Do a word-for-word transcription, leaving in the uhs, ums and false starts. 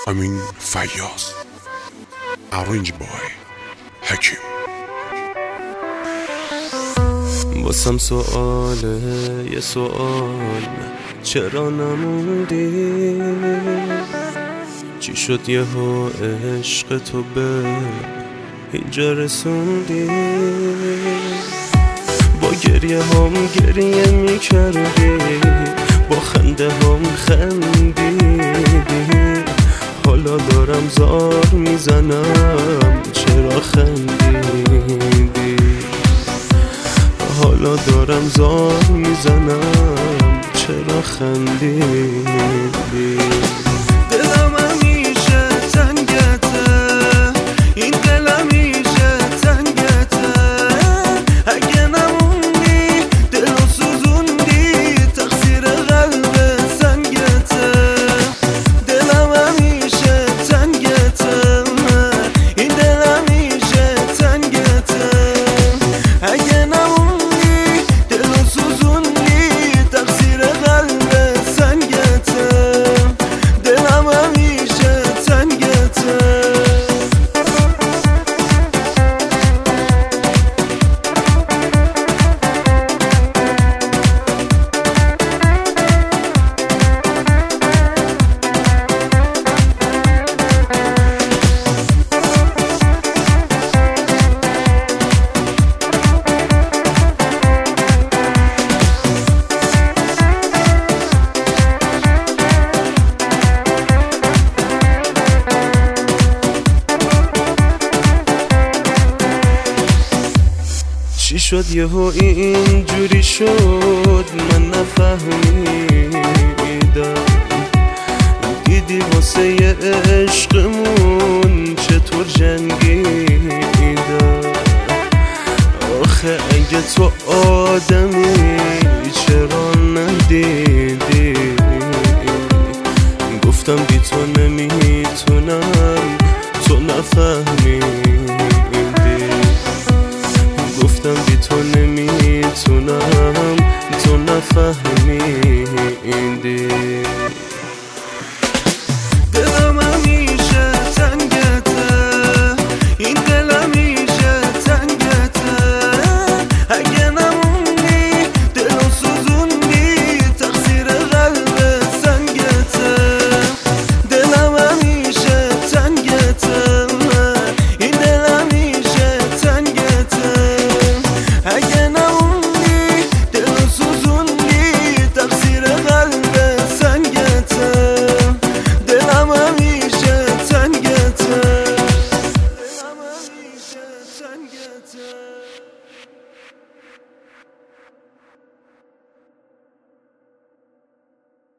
امین فیاض Arranged by حکیم. واسم سواله یه سوال، چرا نموندی؟ چی شد یهو عشق تو به اینجا رسوندی؟ با گریه هم گریه میکردی، با خنده هم خندیدی. حالا دارم زار میزنم چرا خندیدی؟ حالا دارم زار میزنم چرا خندیدی؟ دلم همیشه تنگته، این دل همیشه تنگته. اگه نموندی دلو سوزوندی، تقصیر قلب سنگته. دلم همیشه تنگته، این دل همیشه تنگته. اگه نموندی دلو سوزوندی، تقصیر قلب سنگته. دلم همیشه تنگته. چی شد یهو اینجوری شد من نفهمیدم؟ دیدی واسه یه عشقمون چطور جنگیدم؟ آخه اگه تو آدمی چرا ندیدی؟ گفتم بی تو نمیتونم، تو نفهمیدی. گفتم بی تو نمیتونم، تو نفهمیدی.